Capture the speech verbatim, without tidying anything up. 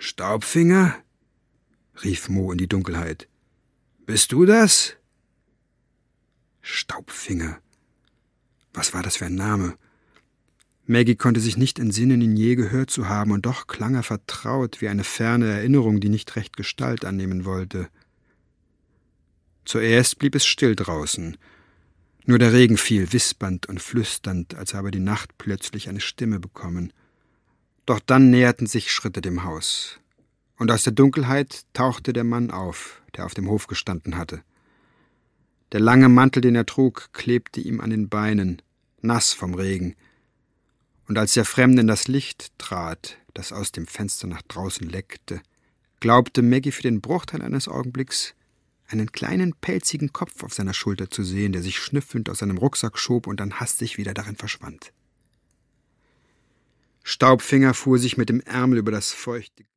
»Staubfinger?« rief Mo in die Dunkelheit. »Bist du das?« Staubfinger. Was war das für ein Name? Maggie konnte sich nicht entsinnen, ihn je gehört zu haben, und doch klang er vertraut wie eine ferne Erinnerung, die nicht recht Gestalt annehmen wollte. Zuerst blieb es still draußen. Nur der Regen fiel, wispernd und flüsternd, als habe die Nacht plötzlich eine Stimme bekommen. Doch dann näherten sich Schritte dem Haus. Und aus der Dunkelheit tauchte der Mann auf, der auf dem Hof gestanden hatte. Der lange Mantel, den er trug, klebte ihm an den Beinen, nass vom Regen. Und als der Fremde in das Licht trat, das aus dem Fenster nach draußen leckte, glaubte Maggie für den Bruchteil eines Augenblicks, einen kleinen pelzigen Kopf auf seiner Schulter zu sehen, der sich schnüffelnd aus seinem Rucksack schob und dann hastig wieder darin verschwand. Staubfinger fuhr sich mit dem Ärmel über das feuchte